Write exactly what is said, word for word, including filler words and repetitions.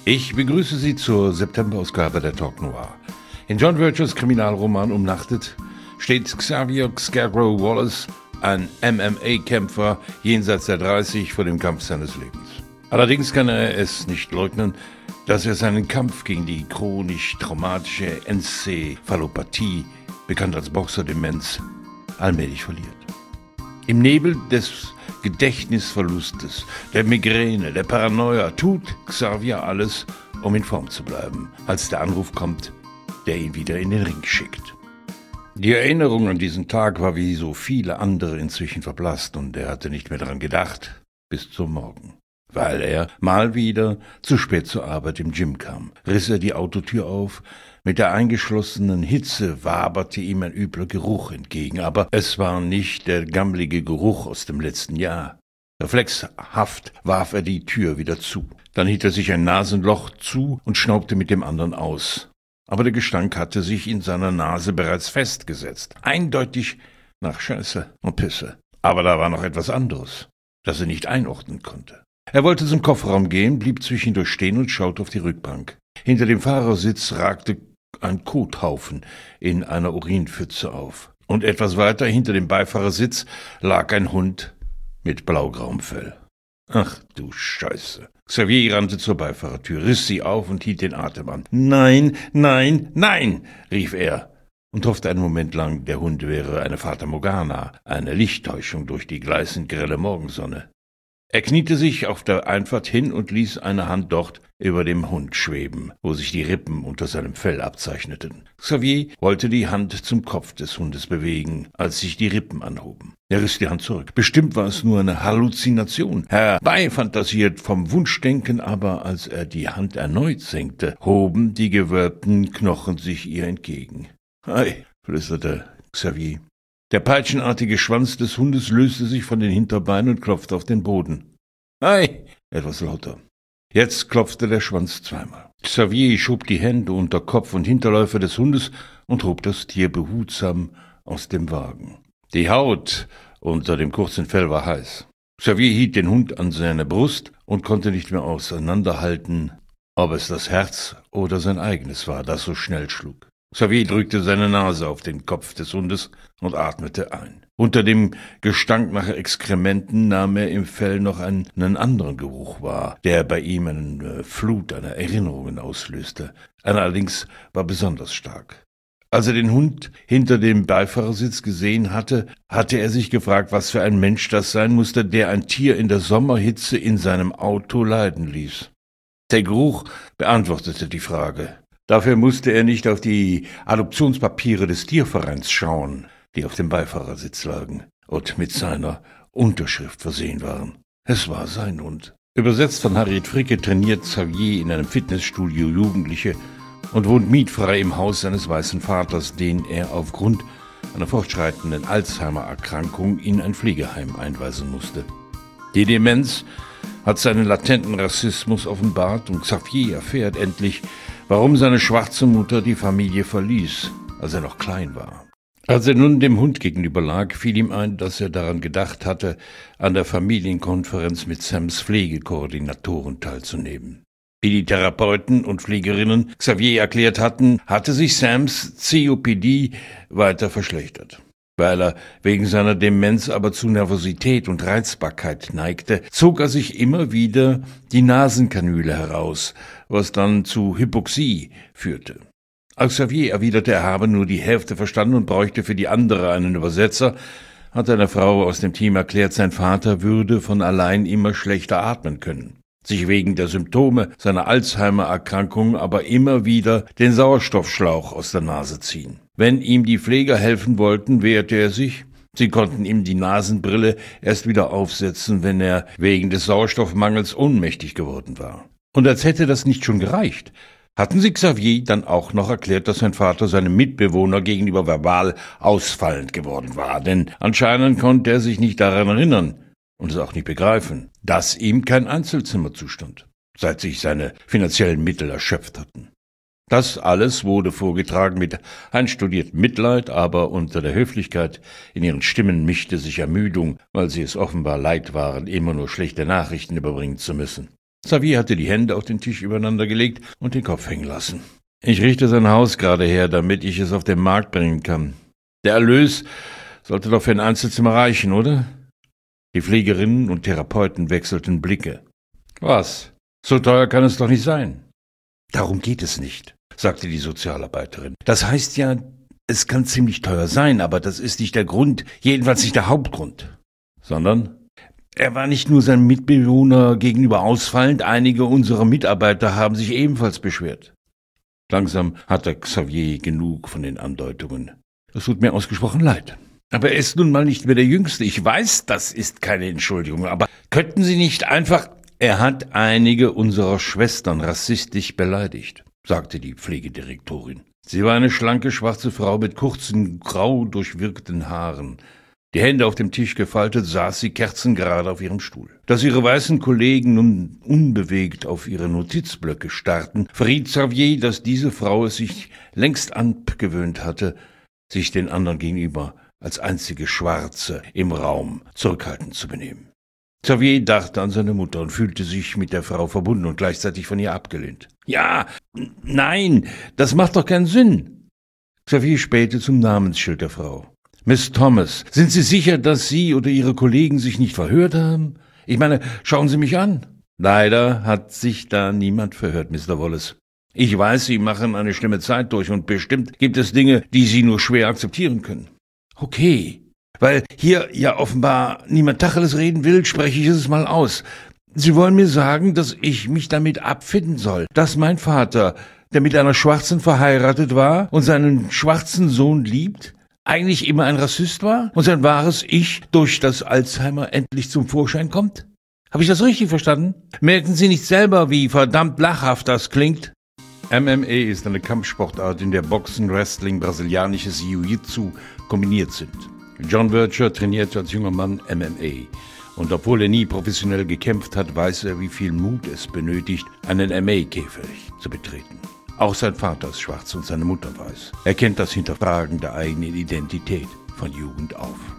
Ich begrüße Sie zur September-Ausgabe der Talk Noir. In John Virtues Kriminalroman Umnachtet steht Xavier Scarecrow Wallace, ein M M A-Kämpfer jenseits der dreißig, vor dem Kampf seines Lebens. Allerdings kann er es nicht leugnen, dass er seinen Kampf gegen die chronisch traumatische Enzephalopathie, bekannt als Boxerdemenz, allmählich verliert. Im Nebel des Gedächtnisverlustes, der Migräne, der Paranoia tut Xavier alles, um in Form zu bleiben, als der Anruf kommt, der ihn wieder in den Ring schickt. Die Erinnerung an diesen Tag war wie so viele andere inzwischen verblasst und er hatte nicht mehr daran gedacht, bis zum Morgen. Weil er mal wieder zu spät zur Arbeit im Gym kam, riss er die Autotür auf. Mit der eingeschlossenen Hitze waberte ihm ein übler Geruch entgegen, aber es war nicht der gammlige Geruch aus dem letzten Jahr. Reflexhaft warf er die Tür wieder zu. Dann hielt er sich ein Nasenloch zu und schnaubte mit dem anderen aus. Aber der Gestank hatte sich in seiner Nase bereits festgesetzt. Eindeutig nach Scheiße und Pisse. Aber da war noch etwas anderes, das er nicht einordnen konnte. Er wollte zum Kofferraum gehen, blieb zwischendurch stehen und schaute auf die Rückbank. Hinter dem Fahrersitz ragte ein Kothaufen in einer Urinpfütze auf. Und etwas weiter hinter dem Beifahrersitz lag ein Hund mit blaugrauem Fell. Ach du Scheiße. Xavier rannte zur Beifahrertür, riss sie auf und hielt den Atem an. Nein, nein, nein, rief er und hoffte einen Moment lang, der Hund wäre eine Fata Morgana, eine Lichttäuschung durch die gleißend grelle Morgensonne. Er kniete sich auf der Einfahrt hin und ließ eine Hand dort über dem Hund schweben, wo sich die Rippen unter seinem Fell abzeichneten. Xavier wollte die Hand zum Kopf des Hundes bewegen, als sich die Rippen anhoben. Er riss die Hand zurück. Bestimmt war es nur eine Halluzination, herbeifantasiert vom Wunschdenken, aber als er die Hand erneut senkte, hoben die gewölbten Knochen sich ihr entgegen. »Ei«, flüsterte Xavier. Der peitschenartige Schwanz des Hundes löste sich von den Hinterbeinen und klopfte auf den Boden. »Ei«, etwas lauter. Jetzt klopfte der Schwanz zweimal. Xavier schob die Hände unter Kopf und Hinterläufer des Hundes und hob das Tier behutsam aus dem Wagen. Die Haut unter dem kurzen Fell war heiß. Xavier hielt den Hund an seine Brust und konnte nicht mehr auseinanderhalten, ob es das Herz oder sein eigenes war, das so schnell schlug. Xavier drückte seine Nase auf den Kopf des Hundes und atmete ein. Unter dem Gestank nach Exkrementen nahm er im Fell noch einen, einen anderen Geruch wahr, der bei ihm eine Flut an Erinnerungen auslöste. Einer allerdings war besonders stark. Als er den Hund hinter dem Beifahrersitz gesehen hatte, hatte er sich gefragt, was für ein Mensch das sein musste, der ein Tier in der Sommerhitze in seinem Auto leiden ließ. Der Geruch beantwortete die Frage. Dafür musste er nicht auf die Adoptionspapiere des Tiervereins schauen, die auf dem Beifahrersitz lagen und mit seiner Unterschrift versehen waren. Es war sein Hund. Übersetzt von Harriet Fricke trainiert Xavier in einem Fitnessstudio Jugendliche und wohnt mietfrei im Haus seines weißen Vaters, den er aufgrund einer fortschreitenden Alzheimer-Erkrankung in ein Pflegeheim einweisen musste. Die Demenz hat seinen latenten Rassismus offenbart und Xavier erfährt endlich, warum seine schwarze Mutter die Familie verließ, als er noch klein war. Als er nun dem Hund gegenüber lag, fiel ihm ein, dass er daran gedacht hatte, an der Familienkonferenz mit Sams Pflegekoordinatoren teilzunehmen. Wie die Therapeuten und Pflegerinnen Xavier erklärt hatten, hatte sich Sams C O P D weiter verschlechtert. Weil er wegen seiner Demenz aber zu Nervosität und Reizbarkeit neigte, zog er sich immer wieder die Nasenkanüle heraus, was dann zu Hypoxie führte. Als Xavier erwiderte, er habe nur die Hälfte verstanden und bräuchte für die andere einen Übersetzer, hat eine Frau aus dem Team erklärt, sein Vater würde von allein immer schlechter atmen können, sich wegen der Symptome seiner Alzheimer-Erkrankung aber immer wieder den Sauerstoffschlauch aus der Nase ziehen. Wenn ihm die Pfleger helfen wollten, wehrte er sich. Sie konnten ihm die Nasenbrille erst wieder aufsetzen, wenn er wegen des Sauerstoffmangels ohnmächtig geworden war. Und als hätte das nicht schon gereicht, hatten sie Xavier dann auch noch erklärt, dass sein Vater seinem Mitbewohner gegenüber verbal ausfallend geworden war, denn anscheinend konnte er sich nicht daran erinnern und es auch nicht begreifen, dass ihm kein Einzelzimmer zustand, seit sich seine finanziellen Mittel erschöpft hatten. Das alles wurde vorgetragen mit einstudiertem Mitleid, aber unter der Höflichkeit in ihren Stimmen mischte sich Ermüdung, weil sie es offenbar leid waren, immer nur schlechte Nachrichten überbringen zu müssen. Xavier hatte die Hände auf den Tisch übereinander gelegt und den Kopf hängen lassen. »Ich richte sein Haus gerade her, damit ich es auf den Markt bringen kann. Der Erlös sollte doch für ein Einzelzimmer reichen, oder?« Die Pflegerinnen und Therapeuten wechselten Blicke. »Was? So teuer kann es doch nicht sein.« »Darum geht es nicht«, sagte die Sozialarbeiterin. »Das heißt ja, es kann ziemlich teuer sein, aber das ist nicht der Grund, jedenfalls nicht der Hauptgrund.« »Sondern?« »Er war nicht nur seinem Mitbewohner gegenüber ausfallend, einige unserer Mitarbeiter haben sich ebenfalls beschwert.« Langsam hatte Xavier genug von den Andeutungen. »Es tut mir ausgesprochen leid. Aber er ist nun mal nicht mehr der Jüngste. Ich weiß, das ist keine Entschuldigung, aber könnten Sie nicht einfach...« »Er hat einige unserer Schwestern rassistisch beleidigt«, sagte die Pflegedirektorin. Sie war eine schlanke, schwarze Frau mit kurzen, grau durchwirkten Haaren. Die Hände auf dem Tisch gefaltet, saß sie kerzengerade auf ihrem Stuhl. Dass ihre weißen Kollegen nun unbewegt auf ihre Notizblöcke starrten, verriet Xavier, dass diese Frau es sich längst abgewöhnt hatte, sich den anderen gegenüber als einzige Schwarze im Raum zurückhaltend zu benehmen. Xavier dachte an seine Mutter und fühlte sich mit der Frau verbunden und gleichzeitig von ihr abgelehnt. »Ja, nein, das macht doch keinen Sinn.« Xavier spähte zum Namensschild der Frau. »Miss Thomas, sind Sie sicher, dass Sie oder Ihre Kollegen sich nicht verhört haben? Ich meine, schauen Sie mich an.« »Leider hat sich da niemand verhört, Mister Wallace. Ich weiß, Sie machen eine schlimme Zeit durch und bestimmt gibt es Dinge, die Sie nur schwer akzeptieren können.« »Okay, weil hier ja offenbar niemand Tacheles reden will, spreche ich es mal aus. Sie wollen mir sagen, dass ich mich damit abfinden soll, dass mein Vater, der mit einer Schwarzen verheiratet war und seinen schwarzen Sohn liebt, eigentlich immer ein Rassist war und sein wahres Ich durch das Alzheimer endlich zum Vorschein kommt? Habe ich das richtig verstanden? Merken Sie nicht selber, wie verdammt lachhaft das klingt?« M M A ist eine Kampfsportart, in der Boxen, Wrestling, brasilianisches Jiu-Jitsu kombiniert sind. John Virtue trainierte als junger Mann M M A. Und obwohl er nie professionell gekämpft hat, weiß er, wie viel Mut es benötigt, einen M M A-Käfig zu betreten. Auch sein Vater ist schwarz und seine Mutter weiß. Er kennt das Hinterfragen der eigenen Identität von Jugend auf.